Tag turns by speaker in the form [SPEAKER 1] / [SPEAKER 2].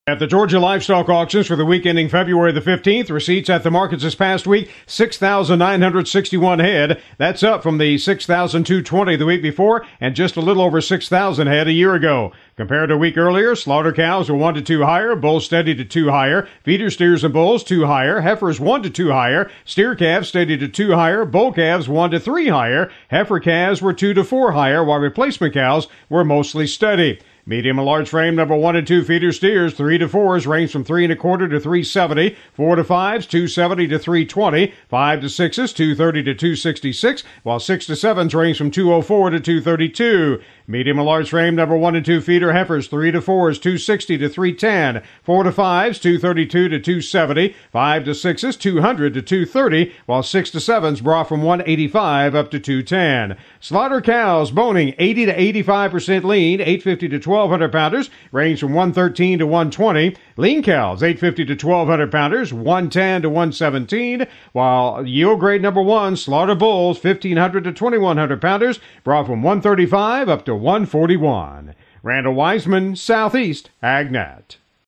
[SPEAKER 1] At the Georgia Livestock Auctions for the week ending February the 15th, receipts at the markets this past week, 6,961 head. That's up from the 6,220 the week before and just a little over 6,000 head a year ago. Compared to a week earlier, slaughter cows were 1 to 2 higher, bulls steady to 2 higher, feeder steers and bulls 2 higher, heifers 1 to 2 higher, steer calves steady to 2 higher, bull calves 1 to 3 higher, heifer calves were 2 to 4 higher, while replacement cows were mostly steady. Medium and large frame number 1 and 2 feeder steers, 3 to 4s range from 3 1/4 to 370, 4 to 5s 270 to 320, 5 to 6s 230 to 266, while 6 to 7s range from 204 to 232. Medium and large frame number 1 and 2 feeder heifers, 3 to 4s 260 to 310, 4 to 5s 232 to 270, 5 to 6s 200 to 230, while 6 to 7s brought from 185 up to 210. Slaughter cows boning 80 to 85% lean, 850 to 1,200 pounders, range from 113 to 120. Lean cows, 850 to 1,200 pounders, 110 to 117. While yield grade number 1, slaughter bulls, 1,500 to 2,100 pounders, brought from 135 up to 141. Randall Wiseman, Southeast AgNet.